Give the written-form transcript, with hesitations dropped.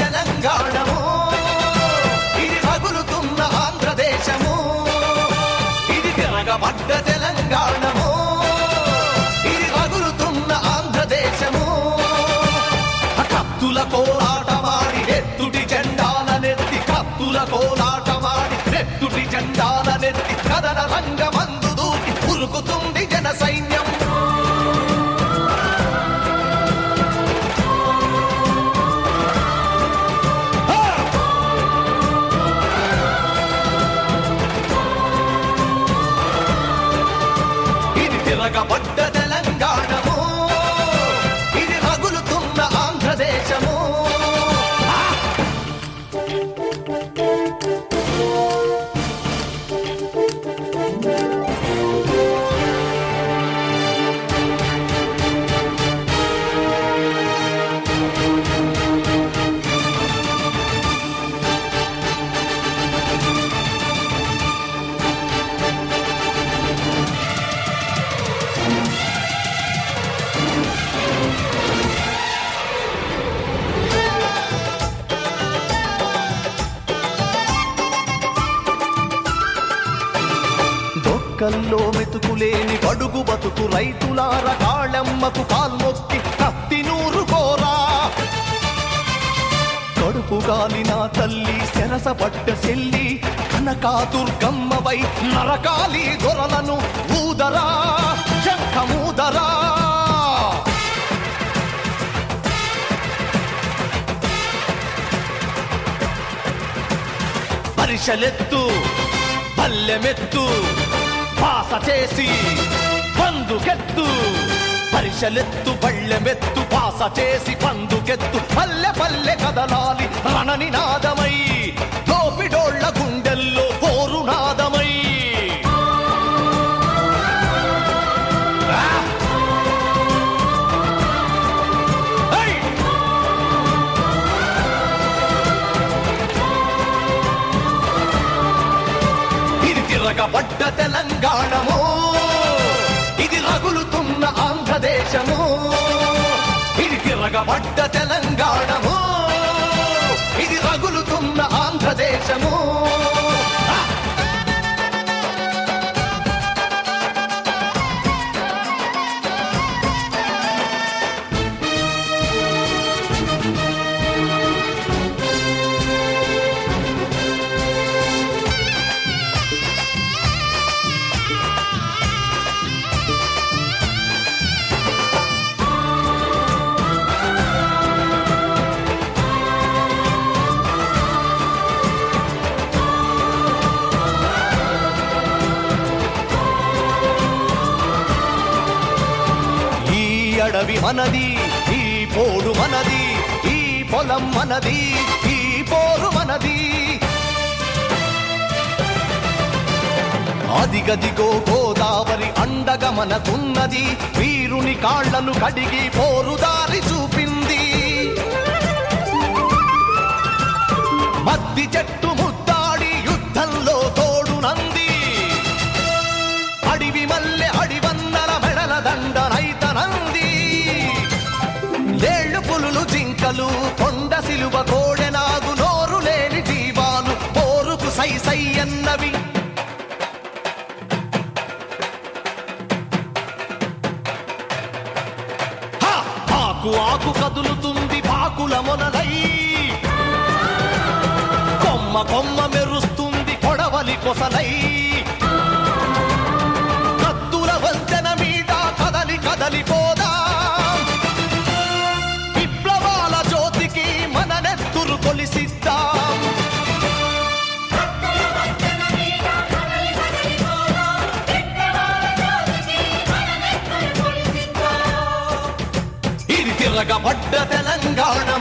తెలంగాణము, ఇది రగులుతున్న ఆంధ్రదేశము, ఇది తిరగబడ్డ తెలంగాణము, ఇది రగులుతున్న ఆంధ్రదేశము. కత్తుల కోలాటమాడి నెత్తుటి జెండాలనెత్తి, కత్తుల కోలాటమాడి నెత్తుటి జెండాలనెత్తి కదన రంగమందు దూకి ఉరుకుతుంది జన సైన్యం. తిరగబడ్డ తెలంగాణము, ఇది రగులుతున్న ఆంధ్రదేశము. కల్లో మెతుకులేని బడుగు బతుకు రైతులార కాళమ్మకు కాల్మొక్కి కత్తి నూరుకోరా. కడుపు గాలిన తల్లి సెరసపడ్డ చెల్లి కనకాదుర్గమ్మవై నరకాలి దొరలను ఊదరా, శంఖమూదరా. పరిషలెత్తు పల్లెమెత్తు పాస చేసి పందుకెత్తు, పరిషలెత్తు బళ్ళెమెత్తు పాస చేసి పందుకెత్తు, పల్లె పల్లె కదలాలి రణనినాదమై, దోపిడోళ్ల గుండెల్లో పోరునాదమై. తిరగబడ్డ తెలంగాణము, ఇది రగులుతున్న ఆంధ్రదేశము, ఇది తిరగబడ్డ తెలంగాణము, ఇది రగులుతున్న ఆంధ్రదేశము. అడవి మనది, ఈ పోడు మనది, ఈ పొలం మనది, ఈ పోరు మనది. అదిగదిగో గోదావరి అండగా మనకున్నది, వీరుని కాళ్లను కడిగి పోరుదారి చూపింది. మద్ది చెట్టు ముద్దాడి యుద్ధంలో తోడునంది, అడివి మల్లె అడివన్నల మెడల దండనైతనంది. లేళ్లు పులులు జింకలు కొండ సిలువ కోడెనాగు నోరు లేని జీవాలు పోరుకు సై సై అన్నవి. ఆకు ఆకు కదులుతుంది పాకుల మొనలై, కొమ్మ కొమ్మ మెరుస్తుంది కొడవలి కొసలై. కత్తుల వంతెన మీద కదలి కదలిపోదా, విప్లవాల జ్యోతికి మన నెత్తురు కొలిసిద్దాం. ఇది తిరగబడ్డ తెలంగాణ,